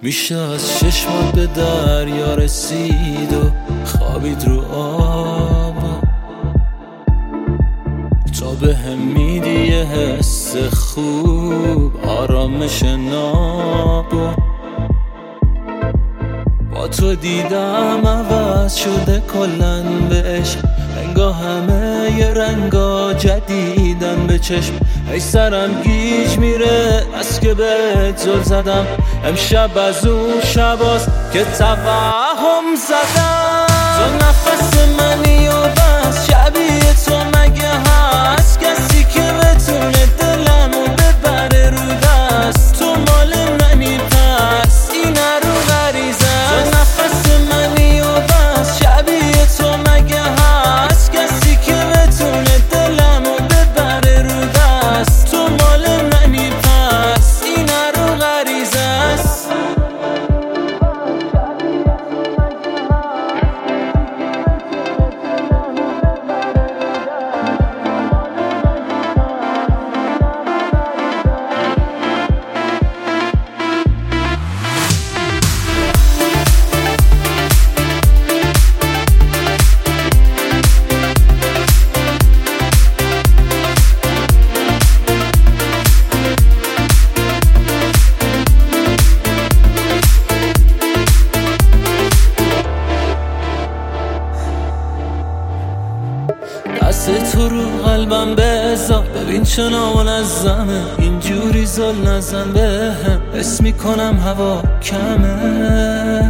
میشه از چشمات به دریا رسید و خوابید رو آب، تا به هم میدی یه حس خوب، آرامش ناب. با تو دیدم عوض شده کلن به عشق، رنگا همه یه رنگا جدیدن به چشم. ای سرم گیج میره از که بهت زل زدم، امشب از اون شباست که توهم زدم. تو نفس منی و بس، شبیه تو مگه هست کسی که بتونه دلمو ببره رو دست؟ تو مال منی پس این رو غریزه است. تو نفس منی و بس، شبیه تو مگه هست کسی که بتونه دلمو ببره رو دست؟ تو مال منی پس این رو غریزه است. دست تو رو قلبم بذار، ببین چه نامنظمه، اینجوری زل نزن بهم، حس میکنم هوا کمه.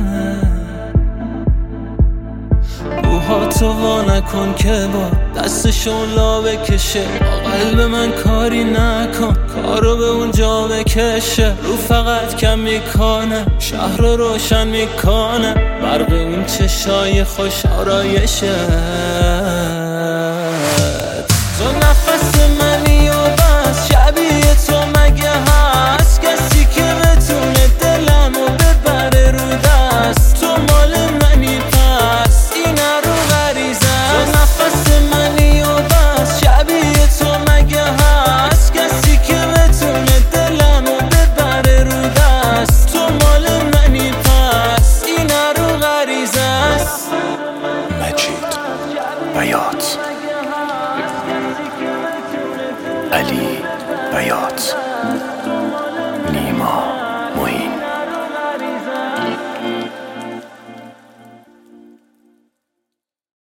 موهاتو وا نکن که با دستشون لا بکشه، با قلب من کاری نکن کارو به اونجا بکشه. رو فقط کم میکنه، شهر رو روشن میکنه، برق اون چشای خوش آرایشه. تو نفس منی و بس، شبیه تو مگه هست کسی که بتونه دلمو ببره رو دست؟ تو مال منی پس این رو غریزه است. تو نفس منی و بس، شبیه تو مگه هست کسی که بتونه دلمو ببره رو دست؟ تو مال منی پس این رو غریزه است. مجید بیات، علی بیات، نیما